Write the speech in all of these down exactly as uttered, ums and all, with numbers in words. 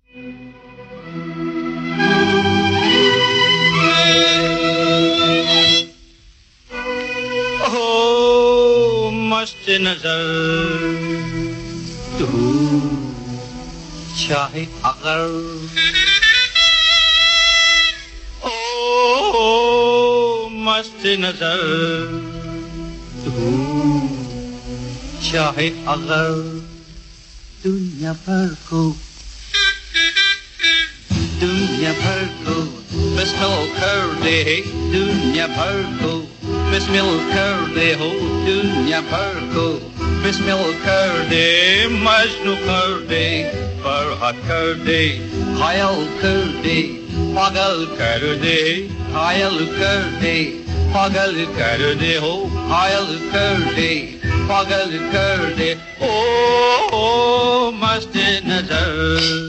ओ मस्त नजर तू चाहे अगर, ओ मस्त नजर तू चाहे अगर, दुनिया भर को दुनिया भर को बिस्मिल कर दे, दुनिया भर को बिस्मिल कर दे हो, दुनिया भर को बिस्मिल कर दे, मजनू कर दे, फरहद कर दे, घायल कर दे, पागल कर दे, घायल कर दे, पागल कर दे हो, घायल कर दे, पागल कर दे, ओ, ओ मस्त नजर।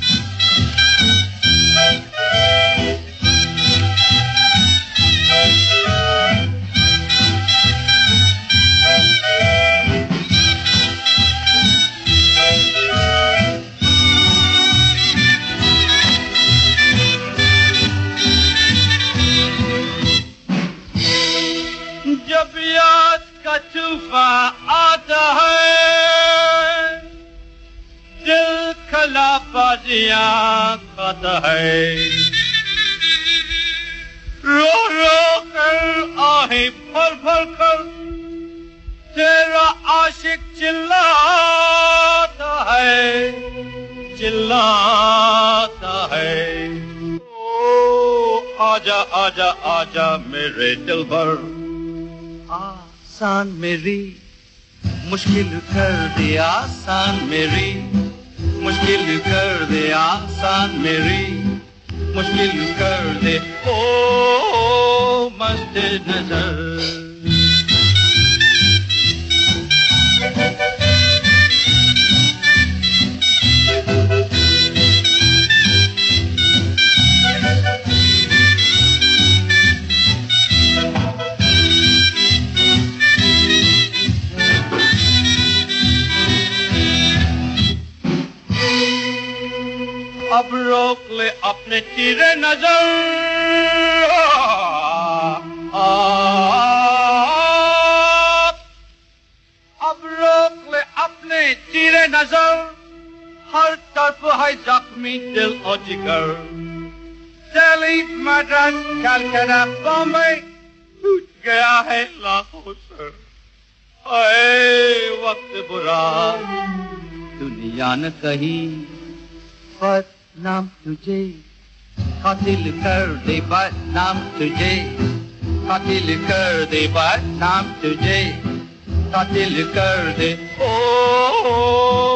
जब याद का तूफान आता है, दिल खला बाजियां खाता है, रो रो कर आहें भर भर कर तेरा आशिक चिल्लाता है, चिल्लाता है। ओ आजा आजा आजा मेरे दिलबर, आसान मेरी मुश्किल कर दे, आसान मेरी मुश्किल कर दे, आसान मेरी मुश्किल कर दे, ओ, ओ मस्त नजर। अब रोक ले अपने तीरे नजर, अब रोक ले अपने तीरे नजर, हर तरफ है जख्मी दिल और जिगर, दिल्ली मद्रास कलकत्ता बॉम्बे टूट गया है लाखों सर, ऐ वक्त बुरा दुनिया न कही पर नाम तुझे कातिल कर दे, बदनाम तुझे कातिल कर दे, बदनाम तुझे कातिल कर दे, ओ, ओ